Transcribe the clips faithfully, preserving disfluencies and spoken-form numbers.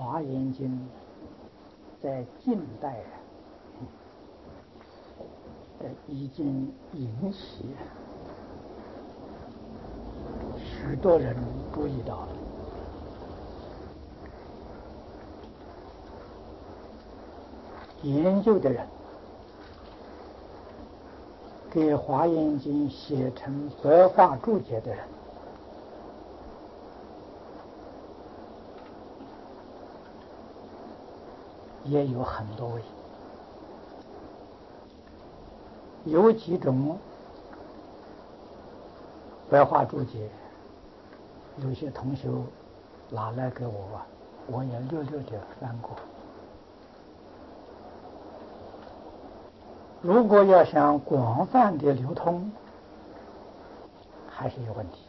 华严经》在近代呃已经引起许多人注意到了。研究的人给《华严经》写成白话注解的人，也有很多位。有几种白话注解，有些同学拿来给我，我也略略的翻过。如果要想广泛的流通，还是有问题。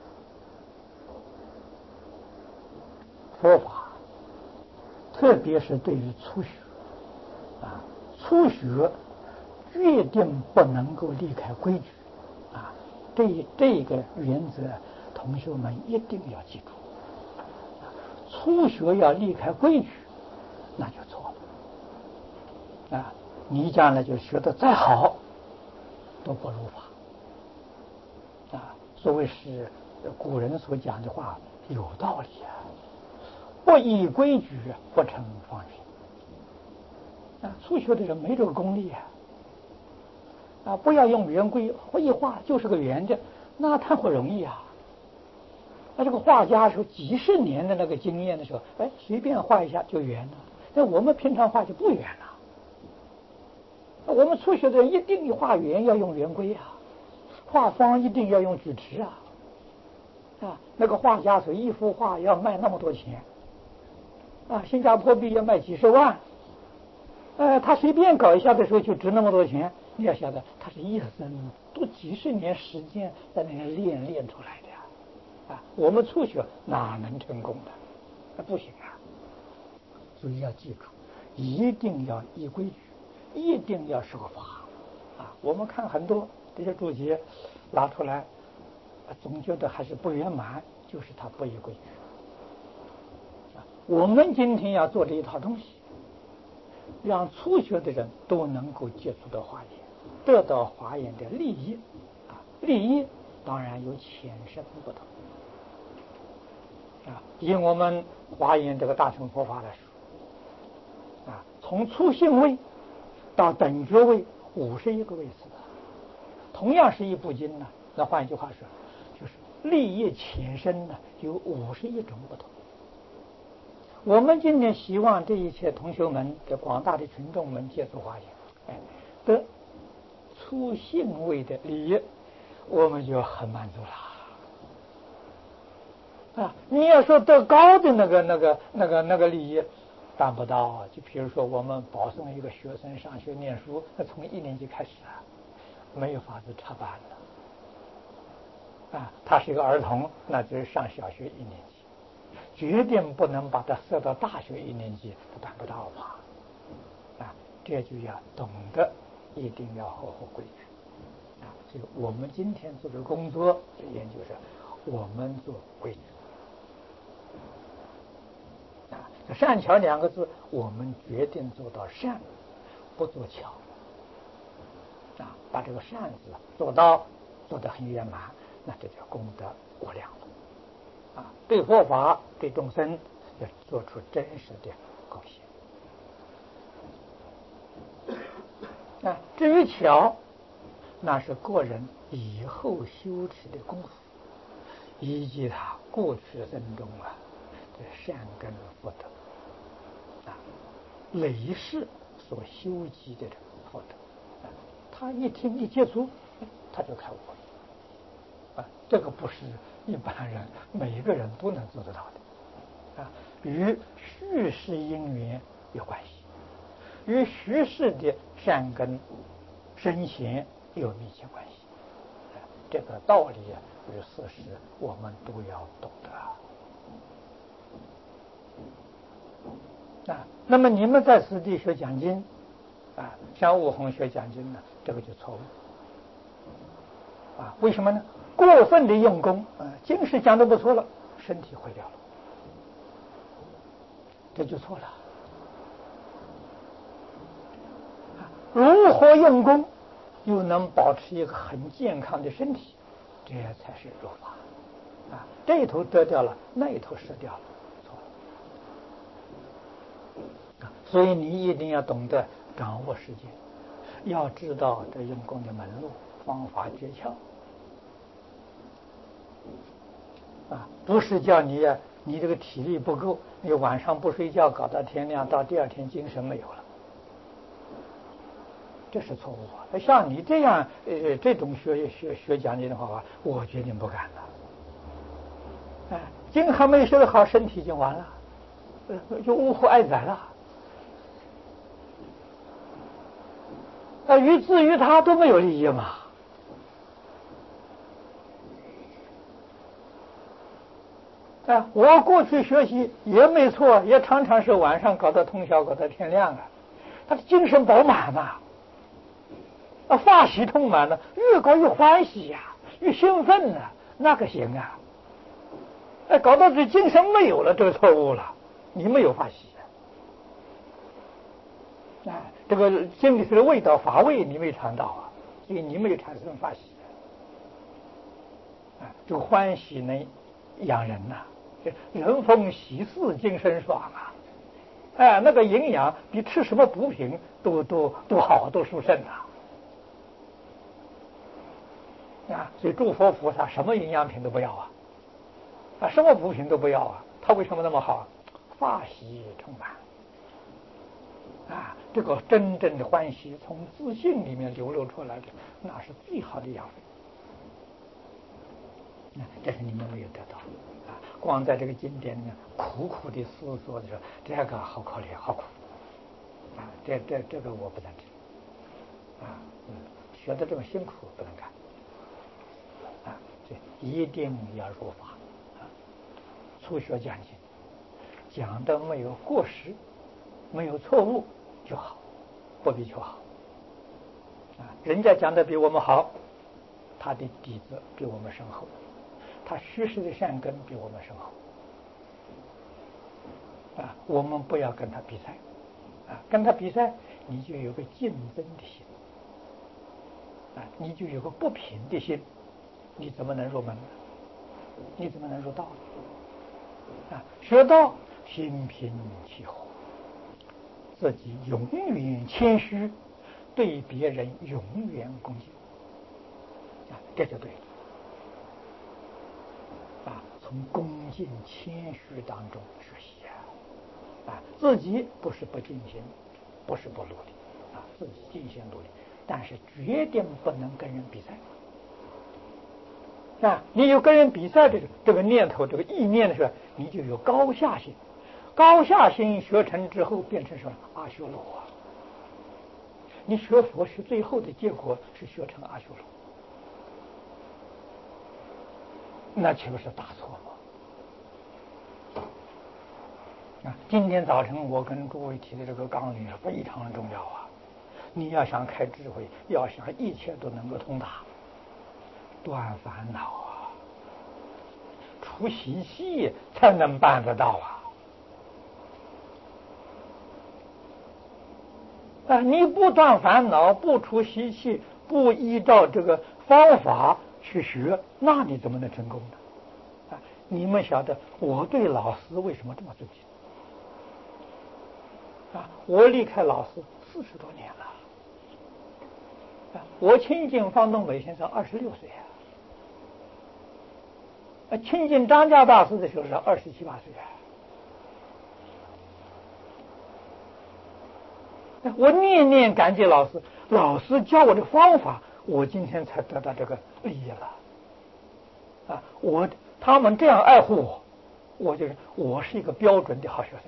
佛法，特别是对于初学啊，初学决定不能够离开规矩啊，这这个原则，同学们一定要记住。初学要离开规矩，那就错了啊！你将来就学得再好，都不如法啊！所谓是古人所讲的话有道理啊，不依规矩不成方圆啊！初学的人没这个功力啊！啊，不要用圆规，一画就是个圆的，那谈何容易啊！那这个画家说几十年的那个经验的时候，哎，随便画一下就圆了。那我们平常画就不圆了。我们初学的人一定画圆要用圆规啊，画方一定要用矩尺啊。啊，那个画家说一幅画要卖那么多钱，啊，新加坡币要卖几十万，呃，他随便搞一下的时候就值那么多钱。你要晓得，他是一生多几十年时间在那里练练出来的呀。啊，我们初学哪能成功的？那不行啊！所以要记住，一定要依规矩，一定要守法啊！我们看很多这些注解拿出来，总觉得还是不圆满，就是他不依规矩啊。我们今天要做这一套东西，让初学的人都能够接触到华严，得到华严的利益啊！利益当然有浅深不同啊。以我们华严这个大乘佛法来说啊，从初信位到等觉位五十一个位次，同样是一部经呢。那换一句话说，就是利益浅深呢有五十一种不同。我们今天希望这一切同学们的广大的群众们接触华严，哎，得初信位的利益，我们就很满足了。啊，你要说得高的那个、那个、那个、那个利益，办不到。就比如说，我们保送一个学生上学念书，那从一年级开始啊，没有法子插班了。啊，他是一个儿童，那就是上小学一年级，决定不能把他设到大学一年级，他办不到嘛。啊，这就要懂得，一定要合乎规矩。啊，所以我们今天做的工作，研究是我们做规矩。啊，善巧两个字，我们决定做到善，不做巧。啊，把这个善字做到做得很圆满，那这叫功德无量了。啊，对佛法、对众生要做出真实的贡献。啊，至于巧，那是个人以后修持的功夫，以及他过去生中啊的善根福德啊，累世所修积的福德啊，他一听一接触，他就开悟了啊！这个不是一般人每一个人都能做得到的啊，与续世因缘有关系，与续世的善根深浅有密切关系。啊，这个道理与事实我们都要懂得啊。那么你们在实地学讲经啊，像悟空学讲经呢，这个就错误啊。为什么呢？过分的用功啊，经是讲的不错了，身体毁掉了这就错了。如何用功，又能保持一个很健康的身体，这才是入法啊！这一头得掉了，那一头失掉了，错了。所以你一定要懂得掌握时间，要知道这用功的门路、方法、诀窍啊！不是叫你呀，你这个体力不够，你晚上不睡觉，搞到天亮，到第二天精神没有了。这是错误啊！像你这样呃这种学学学讲义的话，我决定不干了。哎，经还没学好，身体就完了，就呜呼哀哉了。啊，于自于他都没有利益嘛。啊，我过去学习也没错，也常常是晚上搞到通宵，搞到天亮啊，他的精神饱满嘛。啊，法喜充满了，越搞越欢喜呀、啊，越兴奋呢、啊，那个行啊！哎，搞到这精神没有了，这个错误了，你没有法喜啊！啊，这个心里头的味道法味你没尝到啊，所以你没有产生法喜啊！这个欢喜能养人呐、啊，人逢喜事精神爽啊！哎，那个营养比吃什么补品都都都好，都殊胜啊！啊，所以诸佛菩萨什么营养品都不要啊，啊，什么补品都不要啊，他为什么那么好？法喜充满，啊，这个真正的欢喜从自信里面流露出来的，那是最好的养分。啊，这是你们没有得到啊！光在这个经典里面苦苦的思索的时候，这个好可怜，好苦啊！这这这个我不赞成啊！嗯，学的这么辛苦不能干。啊，这一定要入法啊！初学讲经，讲的没有过失，没有错误就好，不必求好。啊，人家讲的比我们好，他的底子比我们深厚，他虚实的善根比我们深厚。啊，我们不要跟他比赛，啊，跟他比赛，你就有个竞争的心，啊，你就有个不平的心。你怎么能入门呢？你怎么能入道呢？啊，学道心平气和，自己永远谦虚，对别人永远恭敬，啊，这就对了。啊，从恭敬谦虚当中学习啊，啊，自己不是不尽心，不是不努力，啊，自己尽心努力，但是决定不能跟人比赛。啊，你有跟人比赛的这个念头、这个意念的时候，你就有高下心。高下心学成之后，变成什么？阿修罗啊！你学佛学最后的结果是学成阿修罗，那岂不是大错吗？啊，今天早晨我跟诸位提的这个纲领是非常重要啊！你要想开智慧，要想一切都能够通达，断烦恼啊！除习气才能办得到啊！啊，你不断烦恼，不除习气，不依照这个方法去学，那你怎么能成功呢？啊，你们晓得我对老师为什么这么尊敬？啊，我离开老师四十多年了。啊，我亲近方东美先生二十六岁啊。啊，亲近张家大师的时候是二十七八岁啊。我念念感激老师，老师教我的方法，我今天才得到这个利益了。啊，我他们这样爱护我，我就是我是一个标准的好学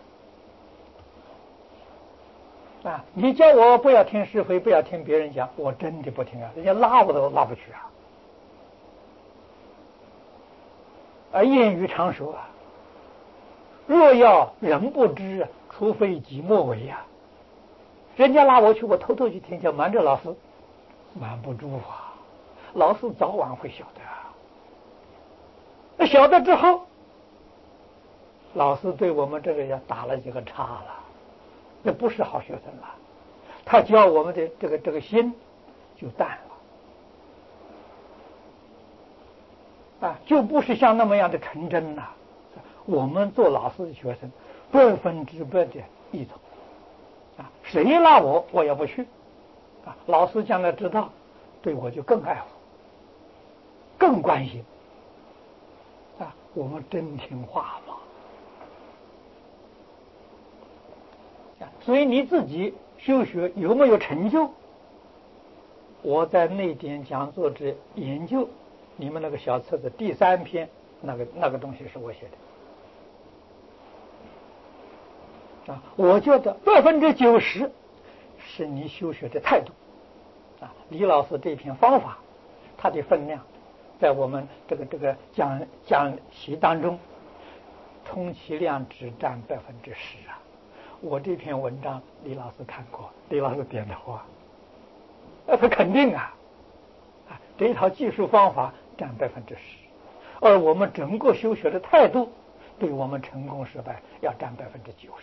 生。啊，你叫我不要听是非，不要听别人讲，我真的不听啊，人家拉我都拉不去啊。啊，谚语常说啊，若要人不知，除非己莫为呀、啊。人家拉我去，我偷偷去听讲，瞒着老师，瞒不住啊。老师早晚会晓得啊。那晓得之后， 老师对我们这个也打了几个叉了，那不是好学生了。他教我们的这个这个心就淡了啊，就不是像那么样的纯真了。我们做老师的学生，百分之百的依从啊，谁拉我我也不去啊。老师将来知道，对我就更爱护，更关心啊。我们真听话嘛。所以你自己修学有没有成就？我在内典讲座之研究，你们那个小册子第三篇那个那个东西是我写的啊。我觉得百分之九十是你修学的态度啊。李老师这篇方法，它的分量，在我们这个这个讲讲题当中，充其量只占百分之十啊。我这篇文章李老师看过，李老师点头啊，那他肯定啊，啊，这一套技术方法占百分之十，而我们整个修学的态度，对我们成功失败要占百分之九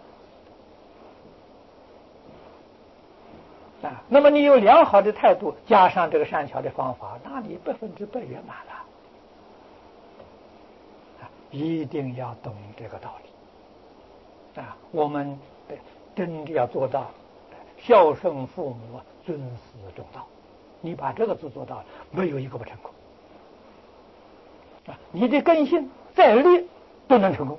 十啊。那么你有良好的态度，加上这个善巧的方法，那你百分之百圆满了啊！一定要懂这个道理。啊，我们真的要做到孝顺父母、尊师重道。你把这个字做到了，没有一个不成功。啊，你的根性再劣都能成功。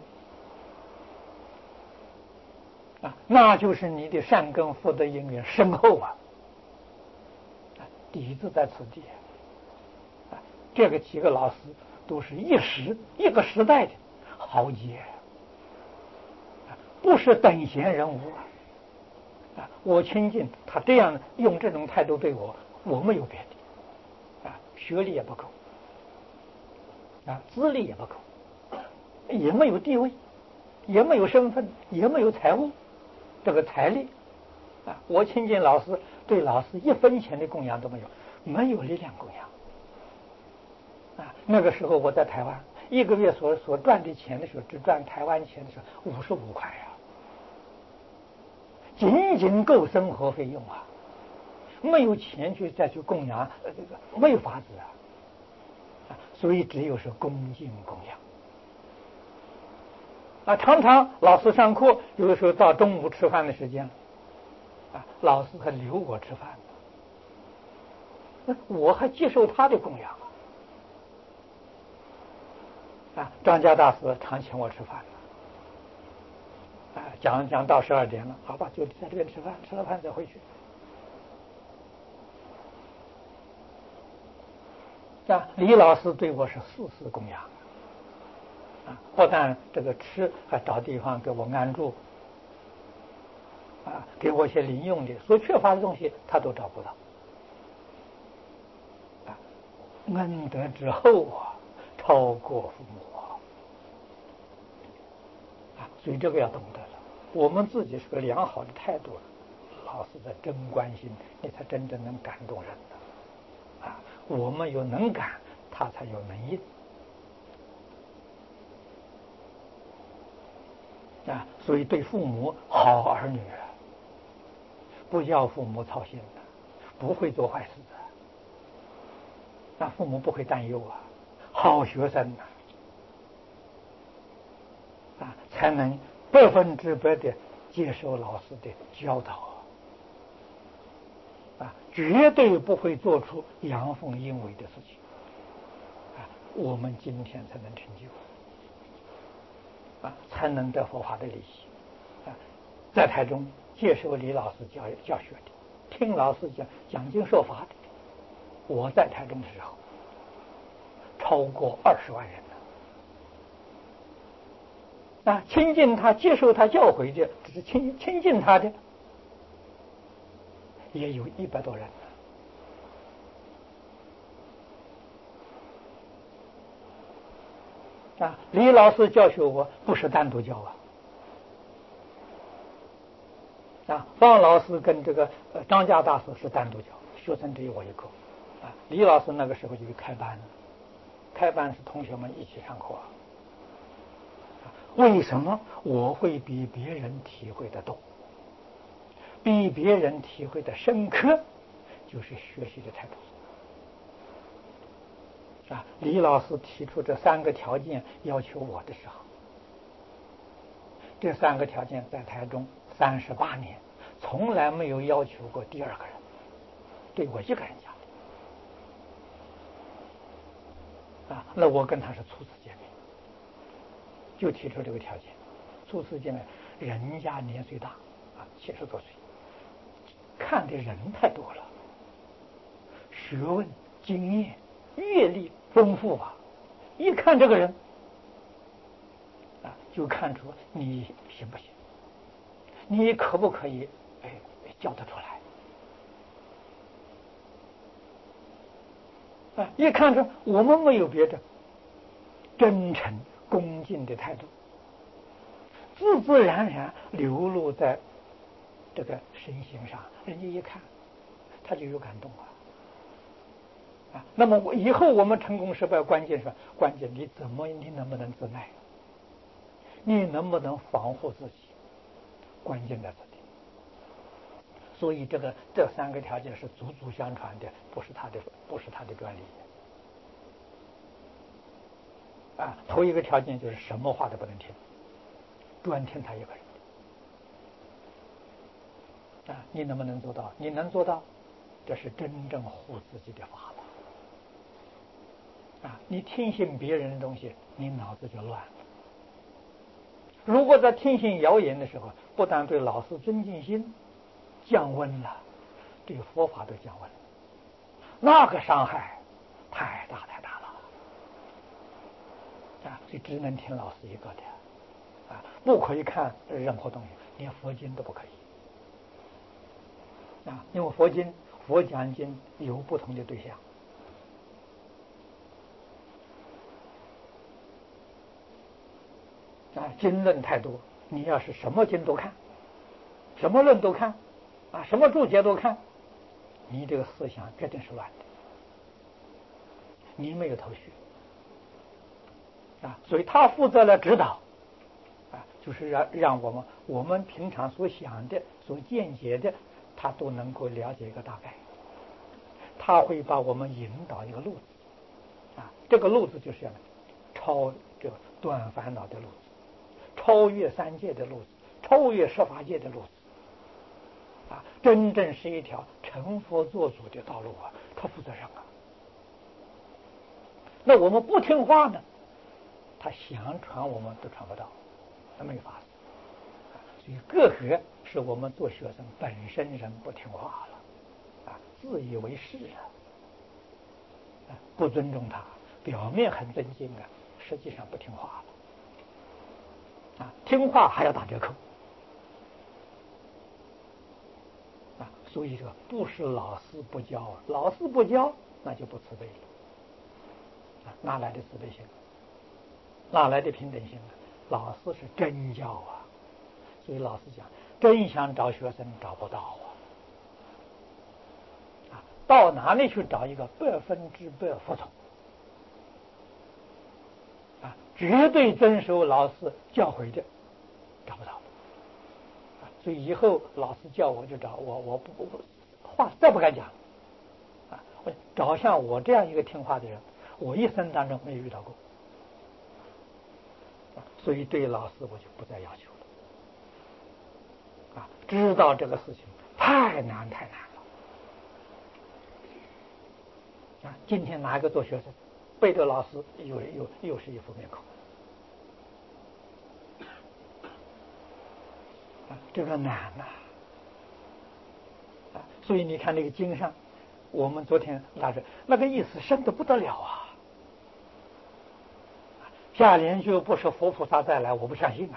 啊，那就是你的善根福德因缘深厚啊。啊，底子在此地。啊，这个几个老师都是一时一个时代的豪杰。不是等闲人物啊！我亲近他这样用这种态度对我，我没有别的啊，学历也不够啊，资历也不够，也没有地位，也没有身份，也没有财物，这个财力啊，我亲近老师，对老师一分钱的供养都没有，没有力量供养啊。那个时候我在台湾，一个月所所赚的钱的时候，只赚台湾钱的时候五十五块呀。仅仅够生活费用啊，没有钱去再去供养，呃，这个没有法子啊，啊，所以只有是恭敬供养啊。常常老师上课，有的时候到中午吃饭的时间，啊，老师还留我吃饭呢，我还接受他的供养啊。张家大师常请我吃饭。啊，讲讲到十二点了，好吧，就在这边吃饭，吃了饭再回去。啊，李老师对我是事事供养，啊，不但这个吃，还找地方给我安住，啊，给我一些零用的，所缺乏的东西他都找不到。啊，恩德之厚啊，超过父母啊，啊，所以这个要懂得了。我们自己是个良好的态度，老师在真关心，你才真正能感动人的啊。我们有能感，他才有能应啊。所以对父母好儿女，不叫父母操心的，不会做坏事的，那父母不会担忧啊。好学生啊，啊，才能百分之百的接受老师的教导啊，绝对不会做出阳奉阴违的事情啊，我们今天才能成就啊，才能得佛法的利益啊。在台中接受李老师教教学的，听老师讲讲经说法的，我在台中的时候超过二十万人了啊，亲近他、接受他教诲的，只是亲亲近他的，也有一百多人了啊。李老师教学我不是单独教啊，啊，方老师跟这个呃张家大师是单独教，学生只有我一个啊。李老师那个时候就开班了，开班是同学们一起上课啊。 为什么我会比别人体会的多，比别人体会的深刻？就是学习的态度啊！李老师提出这三个条件要求我的时候，这三个条件在台中三十八年从来没有要求过第二个人，对我一个人讲啊。那我跟他是初次见面，就提出这个条件。初次见面，人家年岁大啊，七十多岁，看的人太多了，学问、经验、阅历丰富啊，一看这个人啊，就看出你行不行，你可不可以哎教得出来啊？一看出我们没有别的，真诚恭敬的态度，自自然然流露在这个身形上，人家一看他就有感动啊。啊，那么我以后我们成功失败，关键是关键你怎么你能不能自爱，你能不能防护自己，关键在这里。所以这个这三个条件是祖祖相传的，不是他的不是他的专利啊。头一个条件就是什么话都不能听，专听他一个人啊。你能不能做到？你能做到，这是真正护自己的法了。啊，你听信别人的东西，你脑子就乱了。如果在听信谣言的时候，不但对老师尊敬心降温了，对佛法都降温了，那个伤害太大太大了啊！所以只能听老师一个的啊，不可以看任何东西，连佛经都不可以啊，因为佛经佛讲经有不同的对象。啊，经论太多，你要是什么经都看，什么论都看，啊，什么注解都看，你这个思想绝对是乱的，你没有头绪啊。所以他负责了指导，啊，就是让让我们我们平常所想的、所见解的，他都能够了解一个大概。他会把我们引导一个路子，啊，这个路子就是要超这个断烦恼的路子。超越三界的路子，超越十法界的路子，啊，真正是一条成佛做主的道路啊！他负责任啊。那我们不听话呢，他想传我们都传不到，那没法子。所以隔阂是我们做学生本身人不听话了，啊，自以为是啊，啊，不尊重他，表面很尊敬啊，实际上不听话了。啊，听话还要打折扣啊！所以这个不是老师不教，老师不教那就不慈悲了啊！哪来的慈悲心？哪来的平等心呢？老师是真教啊！所以老师讲，真想找学生找不到啊！啊，到哪里去找一个百分之百服从啊，绝对遵守老师教诲的？找不到，所以以后老师叫我就找我，我不不话再不敢讲啊！我找像我这样一个听话的人，我一生当中没有遇到过啊，所以对老师我就不再要求了啊！知道这个事情太难太难了啊！今天哪一个做学生背着老师又又又是一副面孔。这个难呐、啊！所以你看那个经上，我们昨天拉着那个意思深得不得了啊！下联就不是佛菩萨再来，我不相信啊！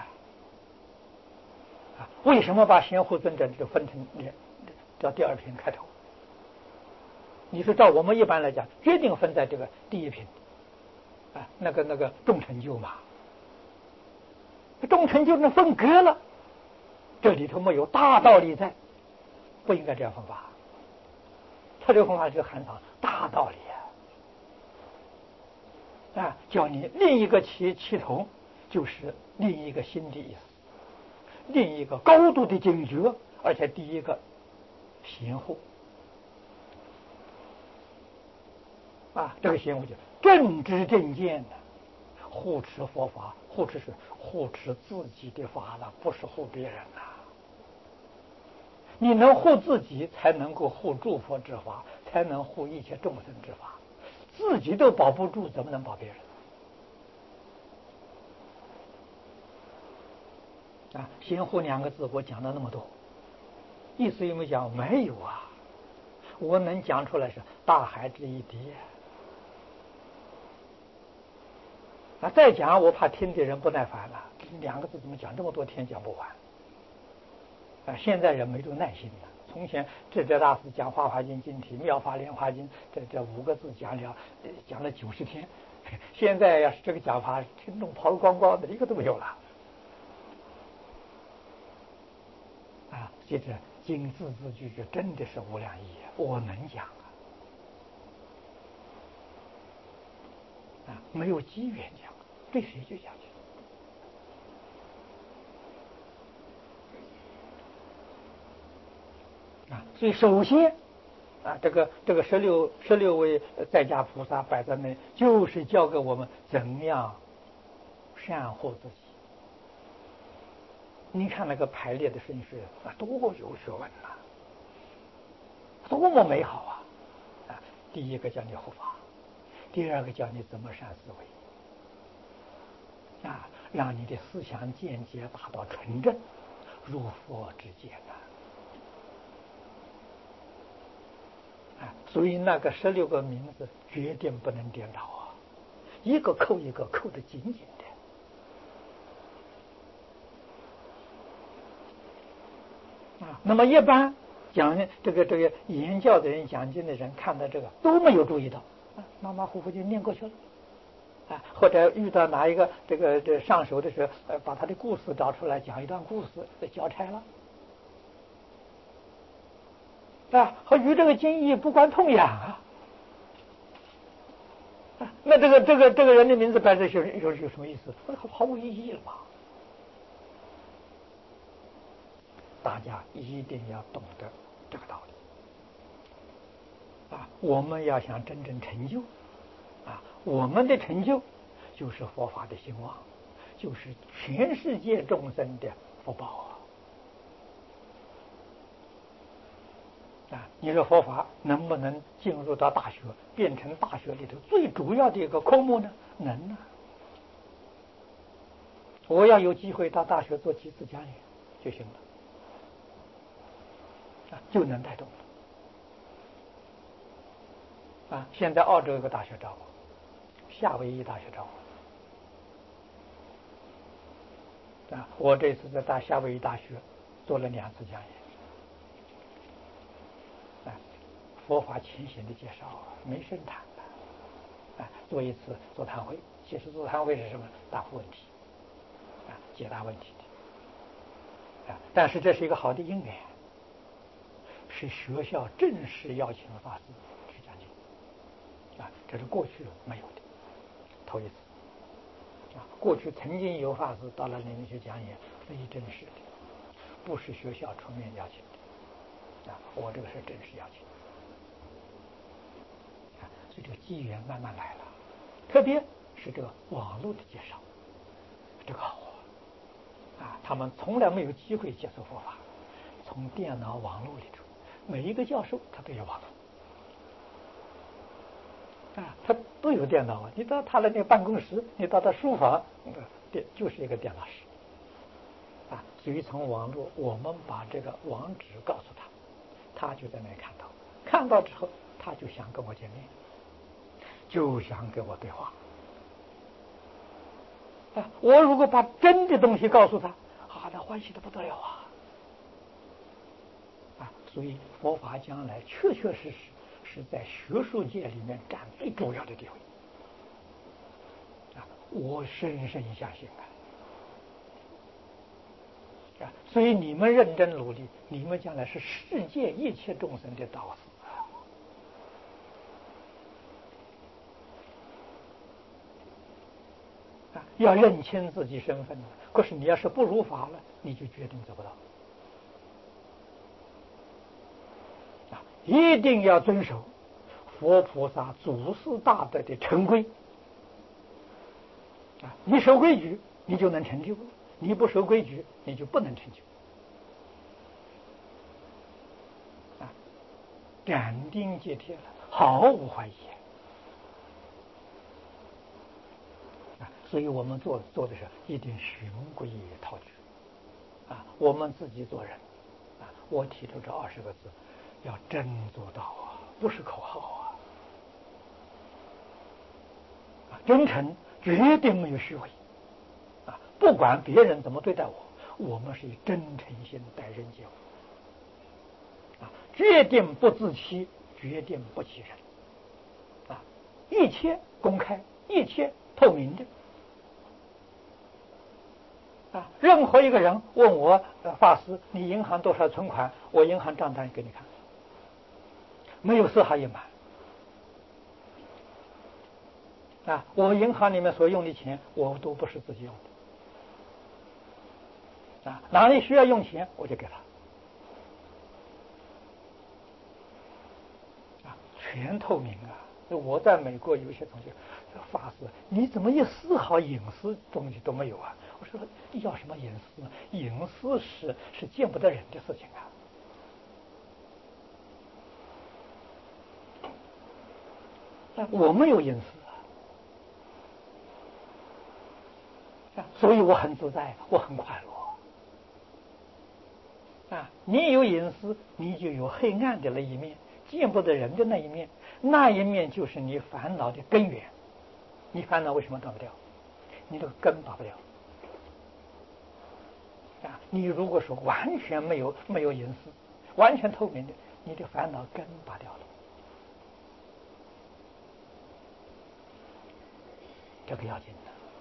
啊，为什么把贤护尊者就分成两叫第二品开头？你说照我们一般来讲，决定分在这个第一品啊，那个那个众成就嘛，众成就那分割了。这里头没有大道理在，不应该这样分法。他这个方法就含藏大道理啊！啊，教你另一个齐齐头，就是另一个新的意思，另一个高度的警觉，而且第一个贤护啊，这个贤护就正知正见的护持佛法，护持是护持自己的法了，不是护别人呐。你能护自己，才能够护诸佛之法，才能护一切众生之法。自己都保不住，怎么能保别人？啊，贤护两个字我讲了那么多，意思有没有讲？没有啊，我能讲出来是大海之一滴啊。再讲我怕听的人不耐烦了，两个字怎么讲这么多天讲不完啊？现在人没这个耐心了。从前智者大师讲《法华经》经题《妙法莲华经》，这这五个字讲了讲了九十天，现在要是这个讲法，听众跑光光的，一个都没有了。啊，接着经字字句句真的是无量义，我能讲啊，啊，没有机缘讲，对谁就讲去。啊，所以首先啊，这个这个十六十六位在家菩萨摆在那，就是教给我们怎样善护自己。你看那个排列的顺序啊，多有学问呐、啊，多么美好啊！啊，第一个教你护法，第二个教你怎么善思维，啊，让你的思想见解达到纯正，如佛之见呐。啊，所以那个十六个名字决定不能颠倒啊，一个扣一个，扣得紧紧的。啊，那么一般讲这个这个言教的人、讲经的人，看到这个都没有注意到，啊，马马虎虎就念过去了，啊，或者遇到哪一个这个这上手的时候，呃，把他的故事找出来讲一段故事，交差了。啊，和与这个经义不关痛痒啊！啊，那这个这个这个人的名字摆这有有有什么意思？毫无意义了嘛！大家一定要懂得这个道理啊！我们要想真正成就啊，我们的成就就是佛法的兴旺，就是全世界众生的福报啊！啊，你说佛法能不能进入到大学，变成大学里头最主要的一个科目呢？能啊！我要有机会到大学做几次讲演就行了，啊，就能带动了。啊，现在澳洲有个大学找我，夏威夷大学找我，啊，我这次在大夏威夷大学做了两次讲演。佛法前行的介绍没深谈的，啊，做一次座谈会。其实座谈会是什么？答复问题，啊，解答问题的，啊，但是这是一个好的因缘，是学校正式邀请了法师去讲经，啊，这是过去没有的，头一次，啊，过去曾经有法师到了里面去讲演，非正式的，不是学校出面邀请的，啊，我这个是正式邀请。这个机缘慢慢来了，特别是这个网络的介绍，这个好啊！他们从来没有机会接触佛法，从电脑网络里头，每一个教授他都有网络啊，他都有电脑啊。你到他的那个办公室，你到他书房，那个电就是一个电脑室啊。所以从网络，我们把这个网址告诉他，他就在那里看到，看到之后，他就想跟我见面。就想跟我对话啊！我如果把真的东西告诉他，啊，他欢喜的不得了啊！啊，所以佛法将来确确实实是在学术界里面占最重要的地位啊！我深深相信啊！啊，所以你们认真努力，你们将来是世界一切众生的导师。 要认清自己身份。可是你要是不如法了，你就决定做不到。啊，一定要遵守佛菩萨祖师大德的成规。啊，你守规矩，你就能成就；你不守规矩，你就不能成就。啊，斩钉截铁了，毫无怀疑。啊，所以我们做做的时候，一定循规蹈矩。啊，我们自己做人，啊，我提出这二十个字，要真做到啊，不是口号啊。啊，真诚绝对没有虚伪。啊，不管别人怎么对待我，我们是以真诚心待人接物。啊，决定不自欺，决定不欺人。啊，一切公开，一切透明的。啊，任何一个人问我，呃，法师，你银行多少存款？我银行账单给你看，没有丝毫隐瞒。啊，我银行里面所用的钱，我都不是自己用的。啊，哪里需要用钱，我就给他。啊，全透明啊！我在美国有一些同学说：“法师，你怎么一丝毫隐私东西都没有啊？”我说：“要什么隐私呢？隐私是是见不得人的事情啊！啊，我没有隐私啊，所以我很自在，我很快乐。啊，你有隐私，你就有黑暗的那一面，见不得人的那一面，那一面就是你烦恼的根源。你烦恼为什么断不掉？你这个根拔不掉。啊，你如果说完全没有没有隐私，完全透明的，你的烦恼根拔掉了。这个要紧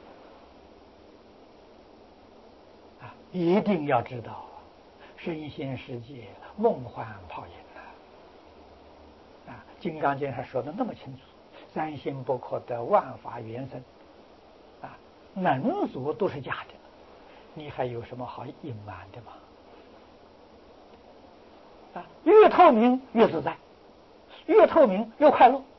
的。啊，一定要知道，身心世界梦幻泡影啊！啊，《金刚经》上说的那么清楚，三心不可得，万法缘生。啊，能所都是假的，你还有什么好隐瞒的吗？啊，越透明越自在，越透明越快乐。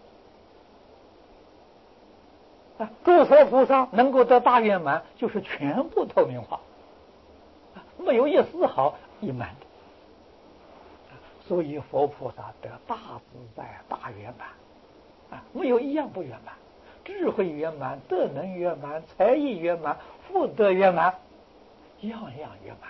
啊，诸佛菩萨能够得大圆满，就是全部透明化，啊，没有一丝毫隐瞒的。啊，所以佛菩萨得大自在、大圆满，啊，没有一样不圆满。智慧圆满，德能圆满，才艺圆满，福德圆满，样样圆满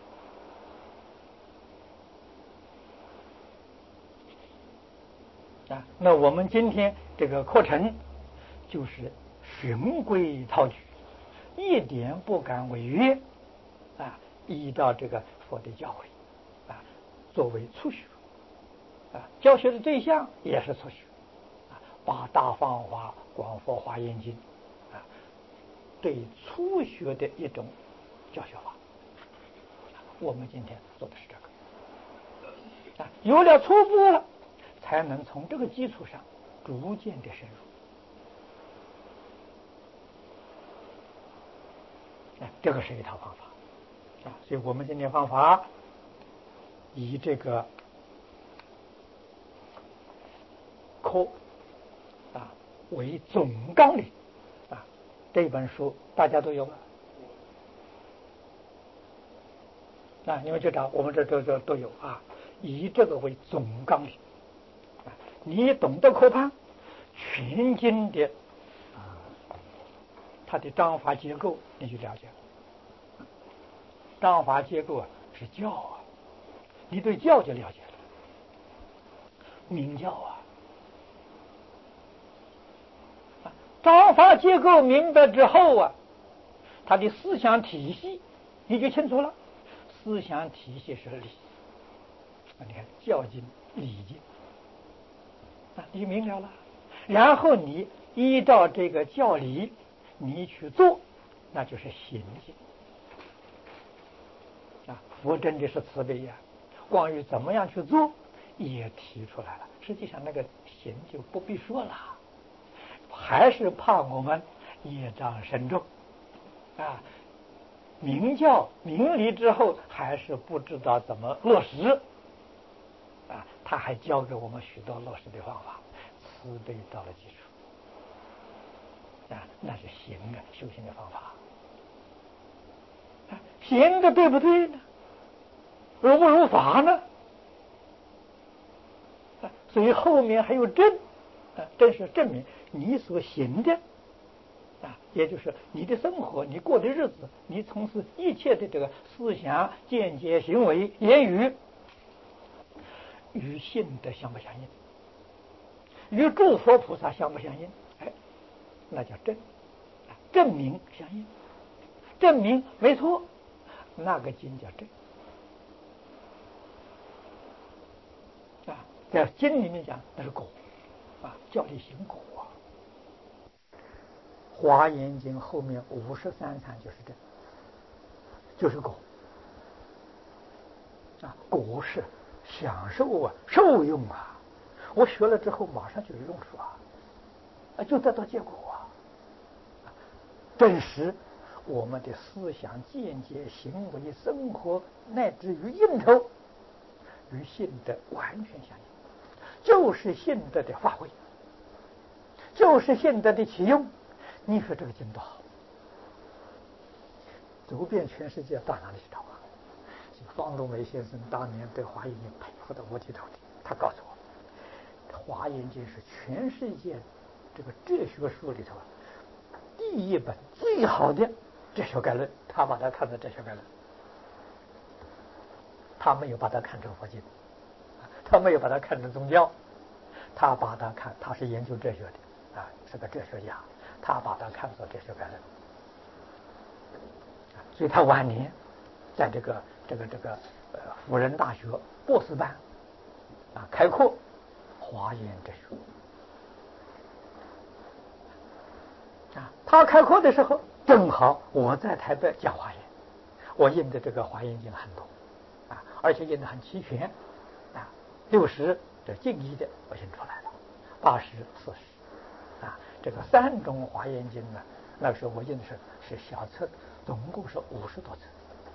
了。啊，那我们今天这个课程就是循规蹈矩，一点不敢违约。啊，依照这个佛的教诲，啊，作为初学。啊，教学的对象也是初学。啊，把大放华广佛华严经，啊，对初学的一种教学法。我们今天做的是这个。啊，有了初步了，才能从这个基础上逐渐的深入。啊，这个是一套方法。啊，所以我们今天方法以这个科啊为总纲领。啊，这本书大家都有了。啊，你们去找，我们这这这都有啊。以这个为总纲领。啊，你懂得科判，全经的啊，它的章法结构你就了解了。章法结构啊是教啊，你对教就了解了，明教啊。啊，章法结构明白之后啊，它的思想体系你就清楚了。思想体系是理，啊，你看教经、理经，啊，你就明了了。然后你依照这个教理你去做，那就是行经。啊，佛真的是慈悲呀，关于怎么样去做也提出来了。实际上那个行就不必说了，还是怕我们业障深重。 啊，明教明理之后，还是不知道怎么落实啊，他还教给我们许多落实的方法，慈悲到了基础啊，那是行啊，修行的方法啊，行的对不对呢？如不如法呢？啊，所以后面还有证啊，证是证明你所行的啊，也就是你的生活，你过的日子，你从事一切的这个思想、见解、行为、言语，与信德相不相应？与诸佛菩萨相不相应？哎，那叫证，证明相应，证明没错，那个经叫证啊，在经里面讲那是果啊，叫你行果啊。华严经后面五十三禅就是证，就是果啊，果是享受啊，受用啊。我学了之后马上就有用处啊，啊，就得到结果啊。证实我们的思想、见解、行为、生活，乃至于应酬，与信德完全相应，就是信德的发挥，就是信德的启用。你说这个经多好，走遍全世界到哪里去找啊？方东梅先生当年对华严经佩服的五体投地，他告诉我，华严经是全世界这个哲学书里头第一本最好的哲学概论，他把它看成哲学概论，他没有把它看成佛经，他没有把它看成宗教，他把它看，他是研究哲学的啊，是个哲学家，他把它看作哲学概论，所以他晚年在这个这个这个呃辅仁大学博士班啊开课华严哲学啊，他开课的时候正好我在台北讲华严，我印的这个华严经很多啊，而且印的很齐全啊，六十这净义的我印出来了，八十、四十啊，这个三种华严经呢，那个时候我印的是是小册，总共是五十多册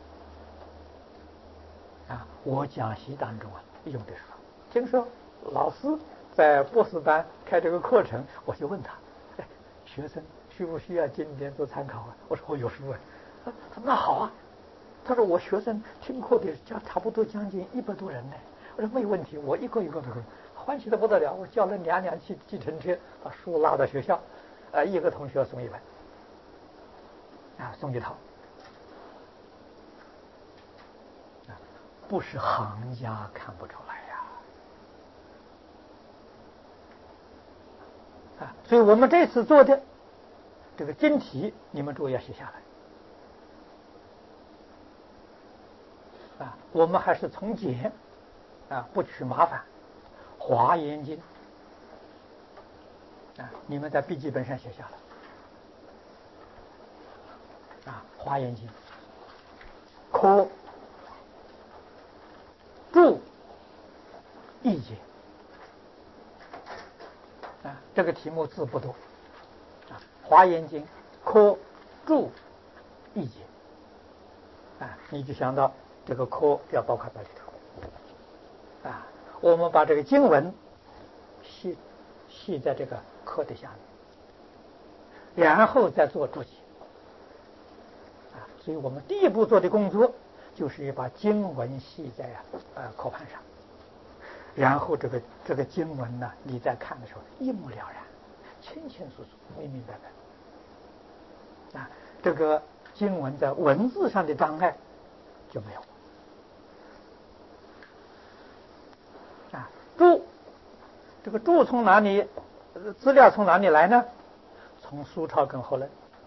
啊。我讲习当中啊用的时候，听说老师在博士班开这个课程，我就问他，哎，学生需不需要经典做参考啊？我说我有书啊。他说那好啊。他说我学生听课的将差不多将近一百多人呢。我说没有问题，我一个一个的欢喜的不得了。我叫了两辆汽计程车把书拉到学校，呃，一个同学送一本，啊，送一套，啊，不是行家看不出来呀，啊，所以我们这次做的这个经题，你们注意要写下来。啊，我们还是从简啊，不取麻烦。华严经啊，你们在笔记本上写下来啊。华严经科注义解啊，这个题目字不多啊。华严经科注义解啊，你就想到这个科要包括在里头啊。我们把这个经文系系在这个课的下面，然后再做注解啊。所以我们第一步做的工作就是要把经文系在啊呃课盘上，然后这个这个经文呢，你在看的时候一目了然，清清楚楚，明明白白啊。这个经文在文字上的障碍就没有。啊，注，这个注从哪里？资料从哪里来呢？从苏超跟后来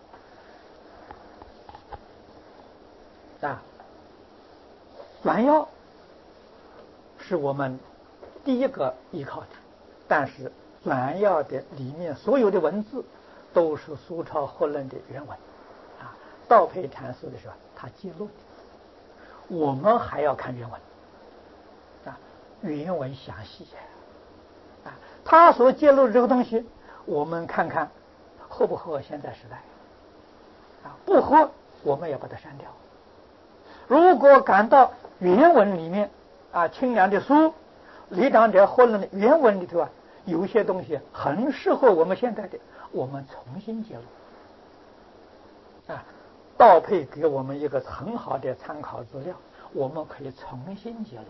啊，转要是我们第一个依靠的，但是转要的里面所有的文字都是苏超后论的原文啊。道培阐释的时候，他记录的，我们还要看原文啊，原文详细啊，他所揭露的这个东西，我们看看合不合现在时代啊？不合， 我们要把它删掉。如果感到原文里面啊清凉的书，李长者或者原文里头啊有些东西很适合我们现在的，我们重新揭露啊，道配给我们一个很好的参考资料，我们可以重新揭露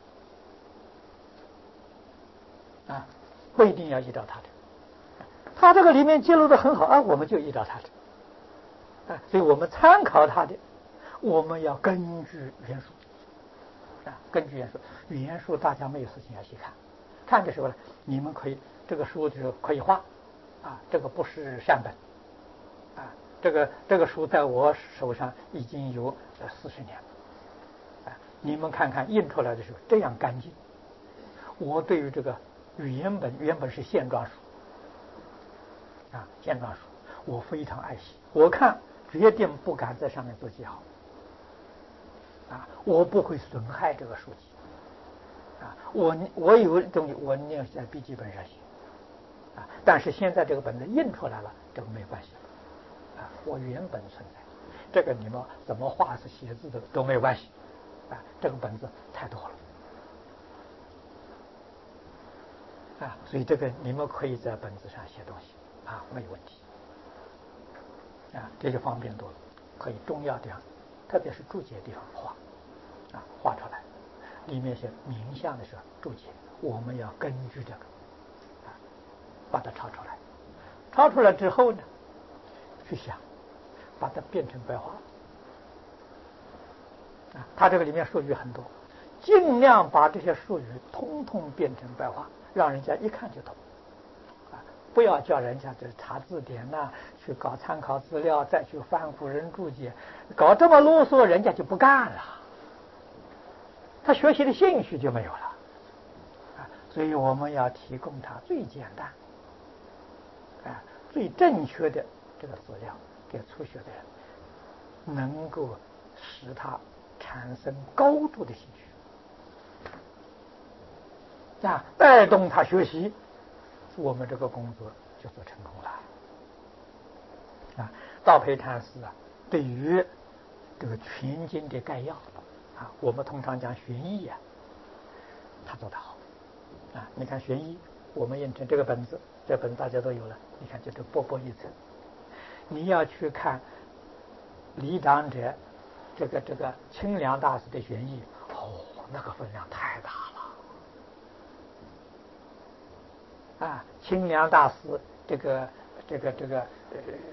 啊，不一定要依照他的，他这个里面揭露的很好啊，我们就依照他的啊，所以我们参考他的，我们要根据原书啊，根据原书，原书大家没有事情要去看，看的时候呢，你们可以这个书就可以画啊，这个不是善本啊，这个这个书在我手上已经有呃四十年了啊，你们看看印出来的时候这样干净，我对于这个原本原本是线装书啊，线装书我非常爱惜，我看决定不敢在上面做记号啊，我不会损害这个书籍啊，我我有东西我念在笔记本上写啊，但是现在这个本子印出来了，这个没关系啊，我原本存在，这个你们怎么画是写字的都没有关系啊，这个本子太多了啊，所以这个你们可以在本子上写东西啊，没有问题啊，这就方便多了，可以重要地方，特别是注解地方画啊，画出来，里面写名相的时候注解，我们要根据这个啊，把它抄出来，抄出来之后呢，去想，把它变成白话啊，它这个里面术语很多，尽量把这些术语通通变成白话，让人家一看就懂啊，不要叫人家这查字典呐、啊，去搞参考资料，再去翻古人注解，搞这么啰嗦，人家就不干了，他学习的兴趣就没有了啊，所以我们要提供他最简单啊、最正确的这个资料给初学的人，能够使他产生高度的兴趣啊，带动他学习，我们这个工作就做成功了啊。道培禅师啊，对于这个全经的概要啊，我们通常讲玄义啊，他做得好啊。你看玄义，我们印成这个本子，这本大家都有了，你看就是薄薄一层。你要去看李长者这个这个清凉大师的玄义，哦，那个分量太大了啊！清凉大师这个这个这个呃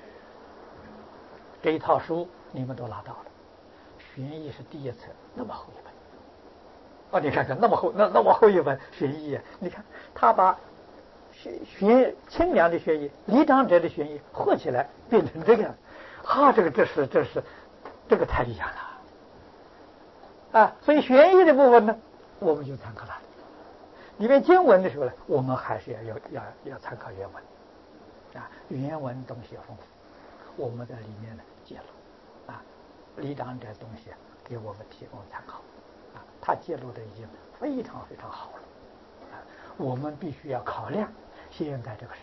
这一套书你们都拿到了，玄义是第一册，那么厚一本。哦，你看看那么厚，那那么厚一本玄义啊！你看他把玄清凉的玄义、李长者的玄义合起来变成这个，哈、啊，这个这是这是这个太厉害了啊！所以玄义的部分呢，我们就参考它的。里面经文的时候呢，我们还是要要要要参考原文啊，原文东西要丰富，我们在里面呢揭露啊，李长者东西给我们提供参考啊，他揭露的已经非常非常好了啊，我们必须要考量现在这个时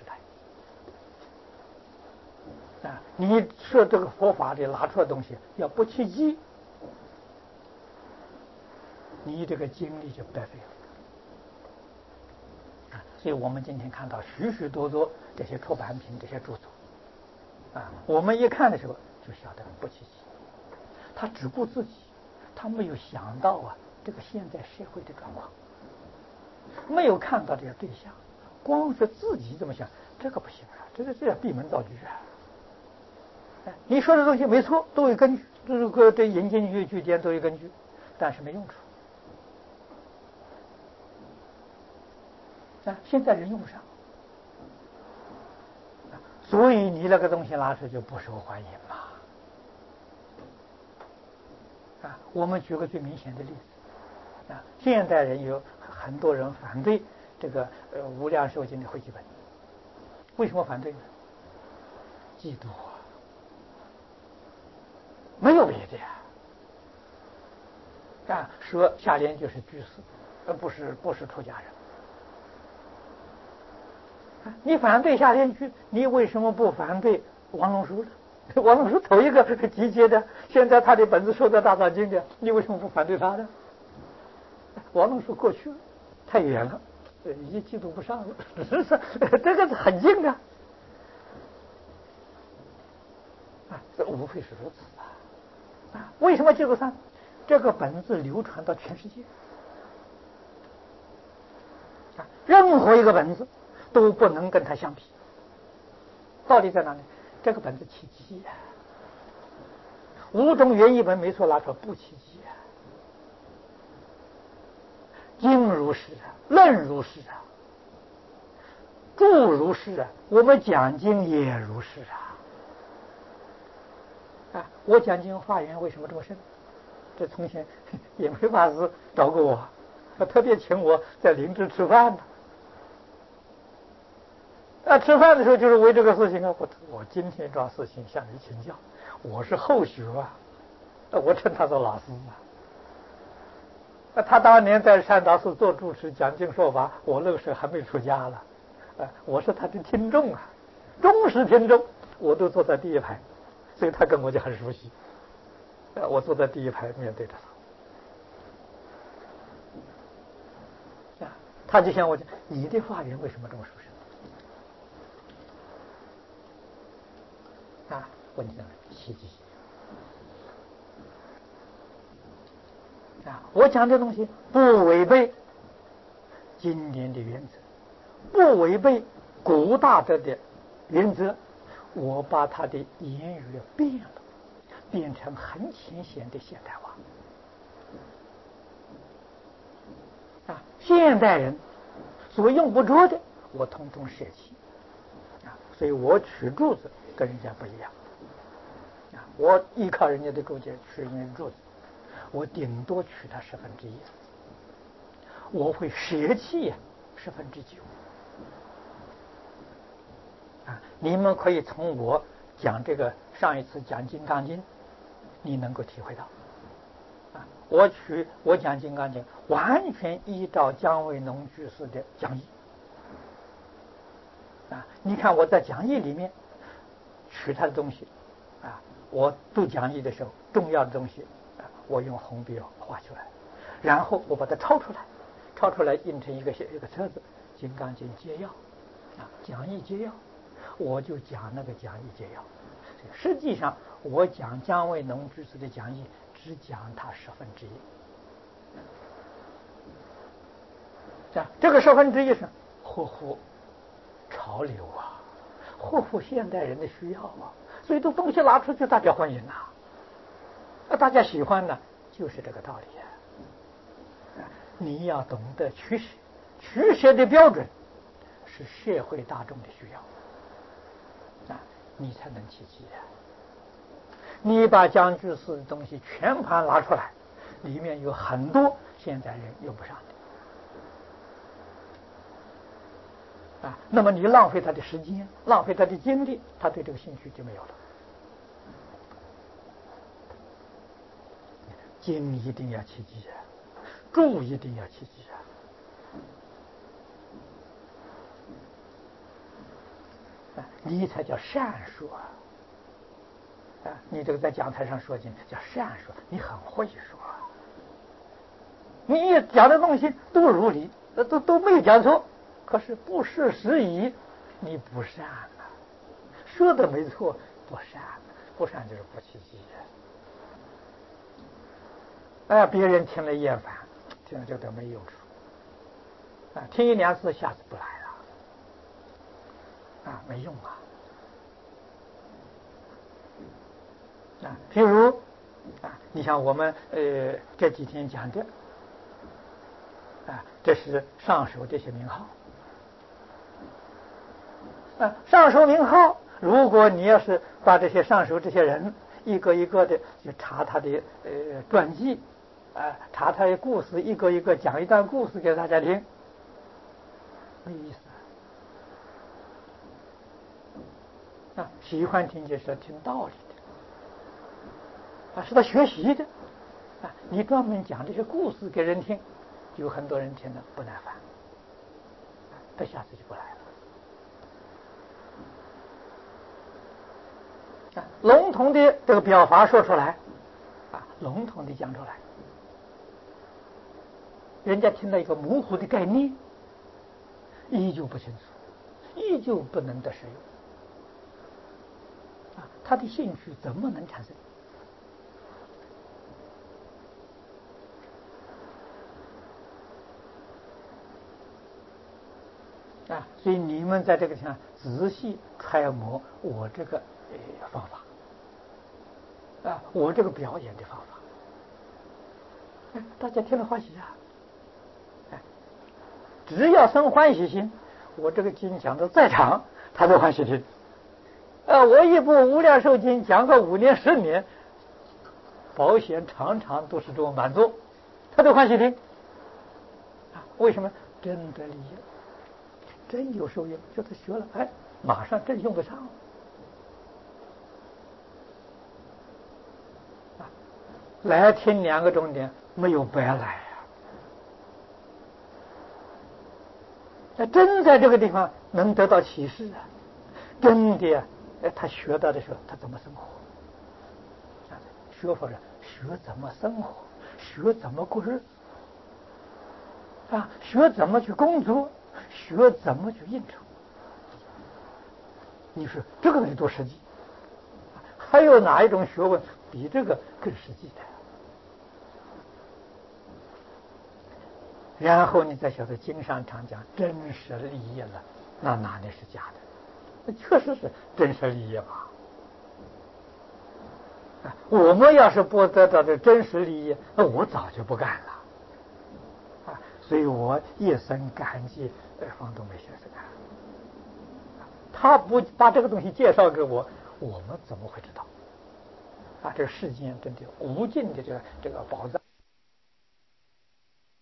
代啊，你说这个佛法里拿出的东西要不去依，你这个精力就白费了。所以我们今天看到许许多多这些出版品、这些著作啊，我们一看的时候就晓得不积极，他只顾自己，他没有想到啊这个现在社会的状况，没有看到这个对象，光是自己这么想，这个不行啊，这个这要闭门造车啊！哎，你说的东西没错，都有根据，这个对引经据据典都有根据，但是没用处。啊，现在人用不上，所以你那个东西拿出就不受欢迎嘛。啊，我们举个最明显的例子，啊，现代人有很多人反对这个呃无量寿经的汇集本，为什么反对呢？嫉妒啊，没有别的呀。啊，说下联就是居士，而不是不是出家人。你反对下联居，你为什么不反对王龙书呢？ 王老师头一个集结的，现在他的本子收在大藏经的，你为什么不反对他呢？王老师过去了，太远了，已经记录不上了。是是，这个是很近的。啊，这无非是如此啊！啊，为什么记录上？这个本子流传到全世界啊，任何一个本子都不能跟它相比。道理在哪里？这个本子契机呀、啊，五种原译本没错，拿出来不契机啊。经如是啊，论如是啊，注如是啊，我们讲经也如是啊。啊，我讲经法缘为什么这么深？这从前也没法子找过我，他特别请我在灵芝吃饭呢。啊，吃饭的时候就是为这个事情啊，我我今天这事情向你请教，我是后学啊，我称他做老师啊。啊，他当年在善导寺做主持讲经说法，我那个时候还没出家了，啊，我是他的听众啊，忠实听众，我都坐在第一排，所以他跟我就很熟悉。啊，我坐在第一排面对着他，啊，他就向我讲：“你的法缘为什么这么殊胜？”啊，问题在哪？契机啊！我讲这东西不违背经典的原则，不违背古大德的原则，我把他的言语变了，变成很浅显的现代化啊！现代人所用不着的，我统统舍弃啊！所以我取柱子跟人家不一样啊！我依靠人家的注解取人家的柱子，我顶多取他十分之一，我会舍弃十分之九啊！你们可以从我讲这个上一次讲《金刚经》，你能够体会到啊！我取我讲《金刚经》，完全依照姜维农居士的讲义啊！你看我在讲义里面取他的东西啊，我读讲义的时候，重要的东西啊，我用红笔画出来，然后我把它抄出来，抄出来印成一个一个册子，《金刚经摘要》啊，讲义摘要，我就讲那个讲义摘要。实际上，我讲姜维农居士的讲义，只讲他十分之一。啊，这个十分之一是合乎潮流啊，合乎现代人的需要啊，所以这东西拿出去，大家欢迎啊，啊，大家喜欢呢，就是这个道理啊。你要懂得取舍，取舍的标准是社会大众的需要啊，你才能契机啊。你把姜居士的东西全盘拿出来，里面有很多现代人用不上的啊，那么你浪费他的时间，浪费他的精力，他对这个兴趣就没有了。经一定要契机啊，注一定要契机啊，你才叫善说啊！啊，你这个在讲台上说经叫善说，你很会说啊！你讲的东西都如理，都都没有讲错，可是不是时宜，你不善啊！说的没错，不善，不善就是不契机啊！哎，别人听了厌烦，听了这个没用处啊！听一两次，下次不来了啊，没用啊！啊，譬如啊，你像我们呃这几天讲的啊，这是上首这些名号啊，上首名号，如果你要是把这些上首这些人一个一个的去查他的呃传记啊，查他的故事，一个一个讲一段故事给大家听，没意思啊！喜欢听就是听道理的啊，是他学习的啊。你专门讲这些故事给人听，有很多人听了不耐烦，他下次就不来了啊，笼统的这个表法说出来，啊，笼统的讲出来，人家听到一个模糊的概念，依旧不清楚，依旧不能得实用，啊，他的兴趣怎么能产生？啊，所以你们在这个地方仔细揣摩我这个呃方法，啊，我这个表演的方法，哎，大家听了欢喜啊，哎，只要生欢喜心，我这个经讲的再长，他都欢喜听。呃，我一部《无量寿经》讲个五年十年，保险常常都是这种满足，他都欢喜听。啊，为什么？真的理解。真有受用，就他学了，哎，马上真用得上啊！来听两个钟点，没有白来呀、啊！真在这个地方能得到启示啊！真的呀，哎，他学到的时候，他怎么生活？啊，学佛人学怎么生活，学怎么过日子啊，学怎么去工作，学怎么去应酬。你说这个东西多实际，还有哪一种学问比这个更实际的？然后你再晓得经上常讲真实利益了，那哪里是假的？那确实是真实利益嘛。我们要是不得到这真实利益，那我早就不干了啊！所以我一生感激呃方东梅先生啊。他不把这个东西介绍给我，我们怎么会知道？啊，这个世间真的无尽的这个这个宝藏。